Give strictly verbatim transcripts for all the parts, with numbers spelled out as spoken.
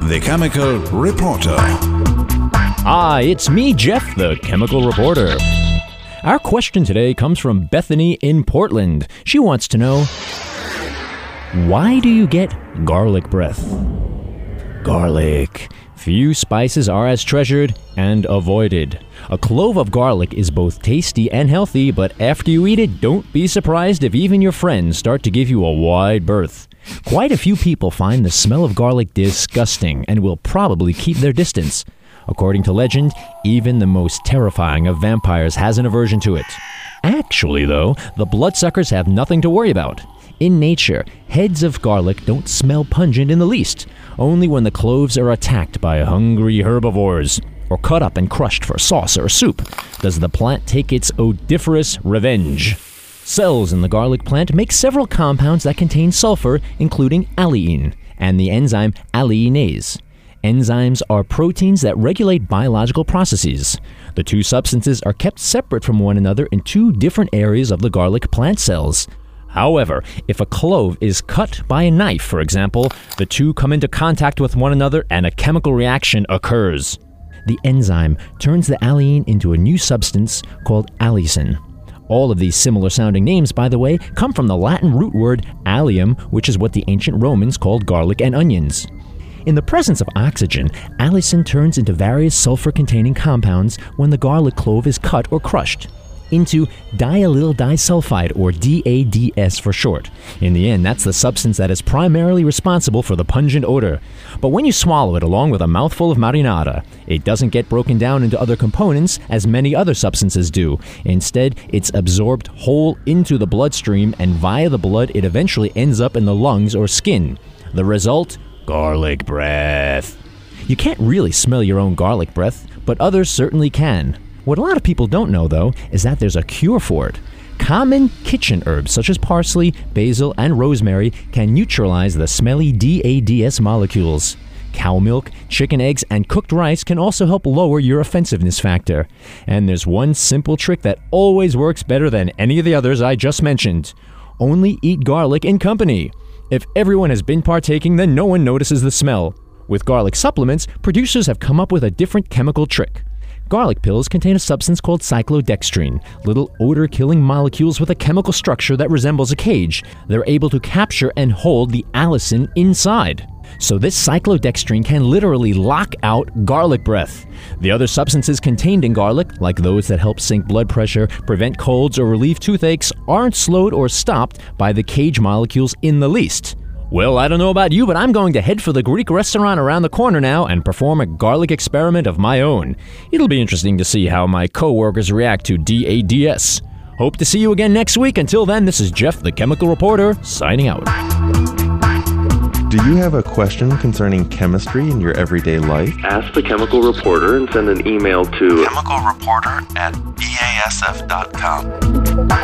the Chemical Reporter. Hi, it's me, Jeff, the Chemical Reporter. Our question today comes from Bethany in Portland. She wants to know, why do you get garlic breath? Garlic. Few spices are as treasured and avoided. A clove of garlic is both tasty and healthy, but after you eat it, don't be surprised if even your friends start to give you a wide berth. Quite a few people find the smell of garlic disgusting and will probably keep their distance. According to legend, even the most terrifying of vampires has an aversion to it. Actually, though, the bloodsuckers have nothing to worry about. In nature, heads of garlic don't smell pungent in the least. Only when the cloves are attacked by hungry herbivores, or cut up and crushed for sauce or soup, does the plant take its odoriferous revenge. Cells in the garlic plant make several compounds that contain sulfur, including allicin, and the enzyme alliinase. Enzymes are proteins that regulate biological processes. The two substances are kept separate from one another in two different areas of the garlic plant cells. However, if a clove is cut by a knife, for example, the two come into contact with one another and a chemical reaction occurs. The enzyme turns the allicin into a new substance called allicin. All of these similar-sounding names, by the way, come from the Latin root word allium, which is what the ancient Romans called garlic and onions. In the presence of oxygen, allicin turns into various sulfur-containing compounds when the garlic clove is cut or crushed into diallyl disulfide, or D A D S for short. In the end, that's the substance that is primarily responsible for the pungent odor. But when you swallow it along with a mouthful of marinara, it doesn't get broken down into other components as many other substances do. Instead, it's absorbed whole into the bloodstream, and via the blood, it eventually ends up in the lungs or skin. The result? Garlic breath. You can't really smell your own garlic breath, but others certainly can. What a lot of people don't know, though, is that there's a cure for it. Common kitchen herbs such as parsley, basil, and rosemary can neutralize the smelly D A D S molecules. Cow milk, chicken eggs, and cooked rice can also help lower your offensiveness factor. And there's one simple trick that always works better than any of the others I just mentioned. Only eat garlic in company. If everyone has been partaking, then no one notices the smell. With garlic supplements, producers have come up with a different chemical trick. Garlic pills contain a substance called cyclodextrin, little odor-killing molecules with a chemical structure that resembles a cage. They're able to capture and hold the allicin inside. So this cyclodextrin can literally lock out garlic breath. The other substances contained in garlic, like those that help sink blood pressure, prevent colds, or relieve toothaches, aren't slowed or stopped by the cage molecules in the least. Well, I don't know about you, but I'm going to head for the Greek restaurant around the corner now and perform a garlic experiment of my own. It'll be interesting to see how my coworkers react to D A D S. Hope to see you again next week. Until then, this is Jeff, the Chemical Reporter, signing out. Do you have a question concerning chemistry in your everyday life? Ask the Chemical Reporter and send an email to chemical reporter at B A S F dot com.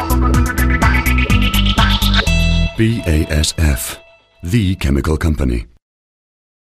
B A S F, the chemical company.